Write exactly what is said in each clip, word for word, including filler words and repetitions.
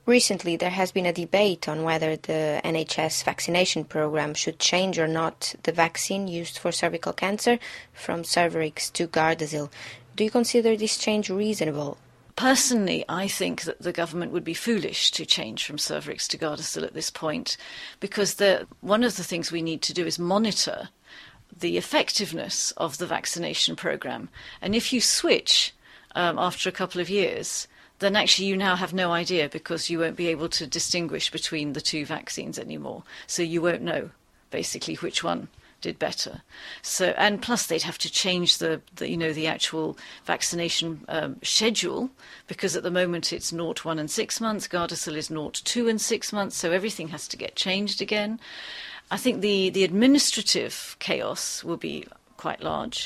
Recently, there has been a debate on whether the N H S vaccination program should change or not the vaccine used for cervical cancer from Cervarix to Gardasil. Do you consider this change reasonable? Personally, I think that the government would be foolish to change from Cervarix to Gardasil at this point, because the, one of the things we need to do is monitor the effectiveness of the vaccination program. And if you switch um, after a couple of years, then actually you now have no idea, because you won't be able to distinguish between the two vaccines anymore. So you won't know, basically, which one did better. So, and plus they'd have to change the, the you know, the actual vaccination um, schedule, because at the moment it's zero, one and six months. Gardasil is zero, two and six months. So everything has to get changed again. I think the, the administrative chaos will be quite large.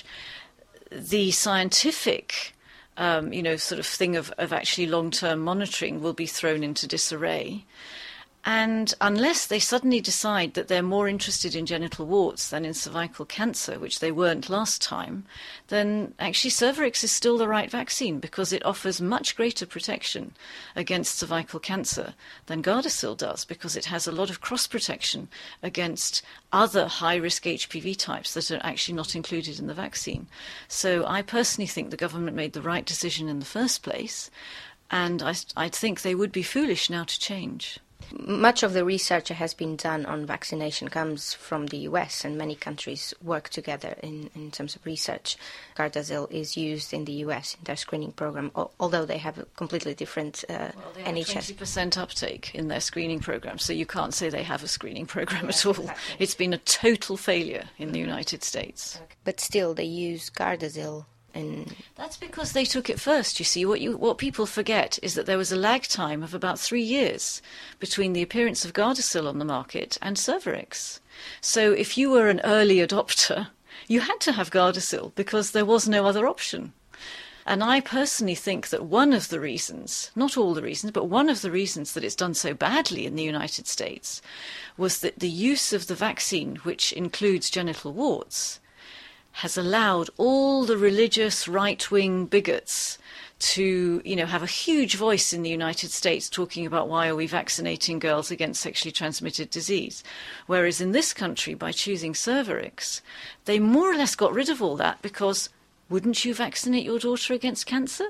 The scientific Um, you know, sort of thing of, of actually long-term monitoring will be thrown into disarray. And unless they suddenly decide that they're more interested in genital warts than in cervical cancer, which they weren't last time, then actually Cervarix is still the right vaccine, because it offers much greater protection against cervical cancer than Gardasil does, because it has a lot of cross-protection against other high-risk H P V types that are actually not included in the vaccine. So I personally think the government made the right decision in the first place, and I, I think they would be foolish now to change. Much of the research that has been done on vaccination comes from the U S, and many countries work together in, in terms of research. Gardasil is used in the U S in their screening program, although they have a completely different uh, well, they N H S. have twenty percent uptake in their screening program, so you can't say they have a screening program yeah, at all. Exactly. It's been a total failure in the United States. Okay. But still, they use Gardasil. And that's because they took it first, you see. What you what people forget is that there was a lag time of about three years between the appearance of Gardasil on the market and Cervarix. So if you were an early adopter, you had to have Gardasil because there was no other option. And I personally think that one of the reasons, not all the reasons, but one of the reasons that it's done so badly in the United States was that the use of the vaccine, which includes genital warts, has allowed all the religious right-wing bigots to, you know, have a huge voice in the United States talking about why are we vaccinating girls against sexually transmitted disease. Whereas in this country, by choosing Cervarix, they more or less got rid of all that, because wouldn't you vaccinate your daughter against cancer?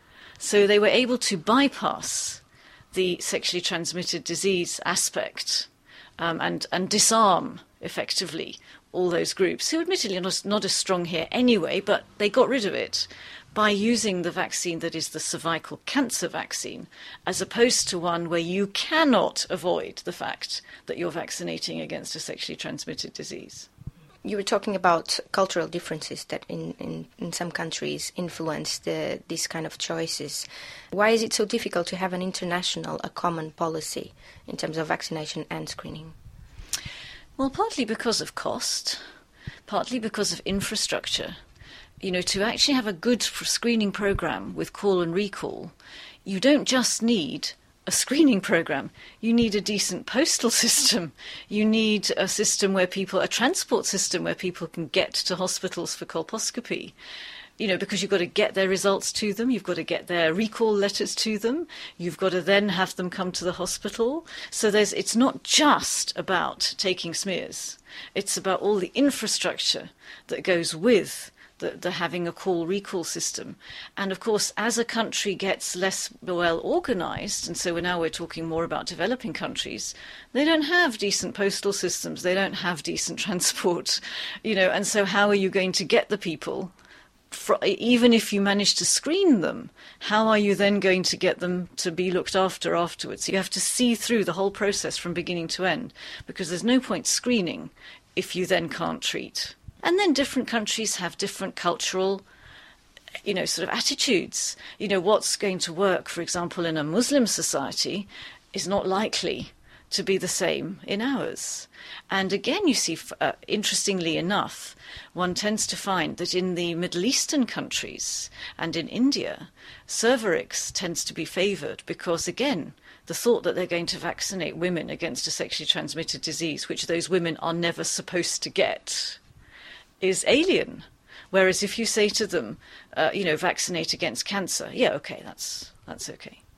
So they were able to bypass the sexually transmitted disease aspect um, and, and disarm, effectively, all those groups, who admittedly are not, not as strong here anyway, but they got rid of it by using the vaccine that is the cervical cancer vaccine, as opposed to one where you cannot avoid the fact that you're vaccinating against a sexually transmitted disease. You were talking about cultural differences that in, in, in some countries influence the, these kind of choices. Why is it so difficult to have an international, a common policy in terms of vaccination and screening? Well, partly because of cost, partly because of infrastructure. You know, to actually have a good screening program with call and recall, you don't just need a screening program. You need a decent postal system. You need a system where people, a transport system where people can get to hospitals for colposcopy. You know, because you've got to get their results to them, you've got to get their recall letters to them, you've got to then have them come to the hospital. So there's, it's not just about taking smears. It's about all the infrastructure that goes with the, the having a call recall system. And of course, as a country gets less well organized, and so now we're talking more about developing countries, they don't have decent postal systems, they don't have decent transport, you know, and so how are you going to get the people? For, even if you manage to screen them, how are you then going to get them to be looked after afterwards? You have to see through the whole process from beginning to end, because there's no point screening if you then can't treat. And then different countries have different cultural, you know, sort of attitudes. You know, what's going to work, for example, in a Muslim society is not likely to be the same in ours. And again, you see, uh, interestingly enough, one tends to find that in the Middle Eastern countries and in India, Cervarix tends to be favoured because, again, the thought that they're going to vaccinate women against a sexually transmitted disease, which those women are never supposed to get, is alien. Whereas if you say to them, uh, you know, vaccinate against cancer, yeah, okay, that's that's okay.